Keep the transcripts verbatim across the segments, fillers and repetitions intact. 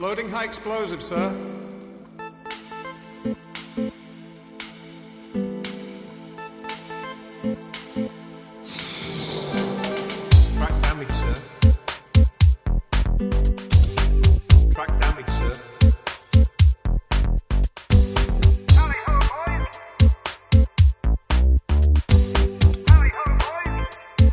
Loading high explosive, sir. Track damage, sir. Track damage, sir. Howdy ho, boys! Howdy ho, boys!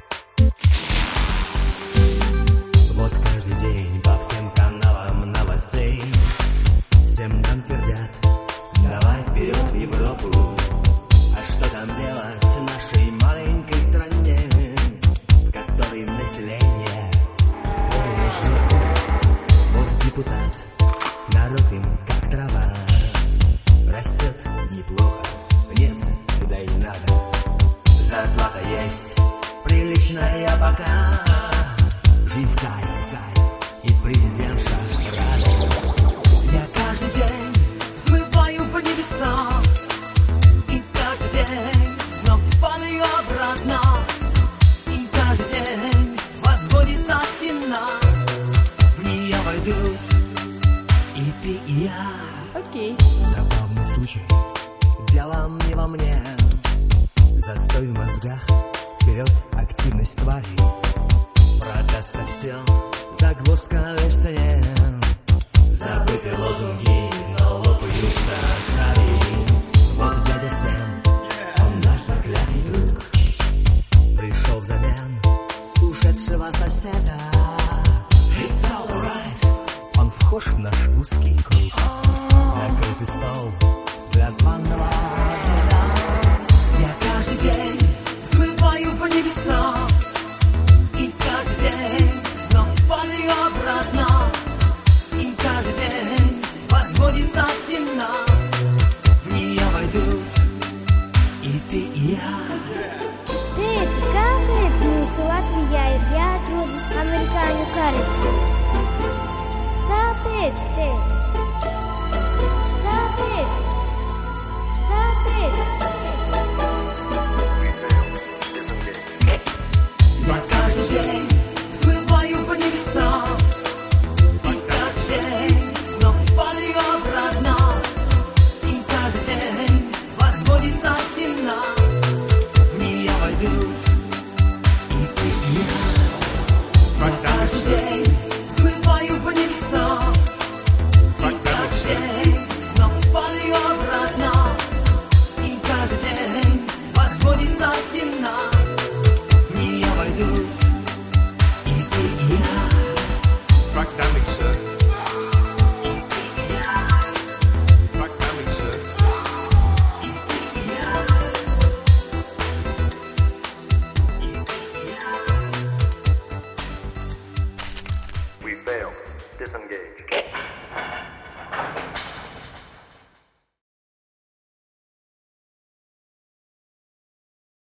Вот каждый день по всем каналам новостей всем нам твердят: давай вперед в Европу. А что там делать в нашей маленькой стране, в которой население полное жопу? Вот депутат, народ им как трава, растет неплохо, нет, да и не надо. Зарплата есть приличная пока, жизнь в кайф, кайф, и президентша рада. Я каждый день взмываю в небеса, и каждый день вновь падаю обратно, и каждый день возводится стена, в нее войдут и ты, и я. Окей. Забавный случай, дело не во мне, застой в мозгах, вперед активность тварей. Продастся все, загвоздка лишь в цене. Забыты лозунги, но лопаются хари. Вот дядя Сэм, он наш заклятый друг, пришел взамен ушедшего соседа. It's all alright, он вхож в наш узкий круг, накрытый стол для званого обеда. Я каждый день взмываю в небеса, и каждый день вновь падаю обратно, и каждый день возводится стена, в нее vajadut и ты, и я. Tēti, kāpēc mūsu Latvijā ir jāatrodas amerikāņu karavīri? Kāpēc, tēti?